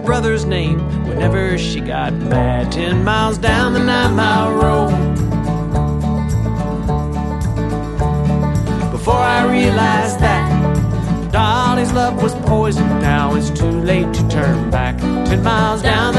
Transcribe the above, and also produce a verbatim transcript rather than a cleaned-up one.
brother's name whenever she got mad. Ten miles down the nine-mile road, before I realized that Dolly's love was poison. Now it's too late to turn back. Ten miles down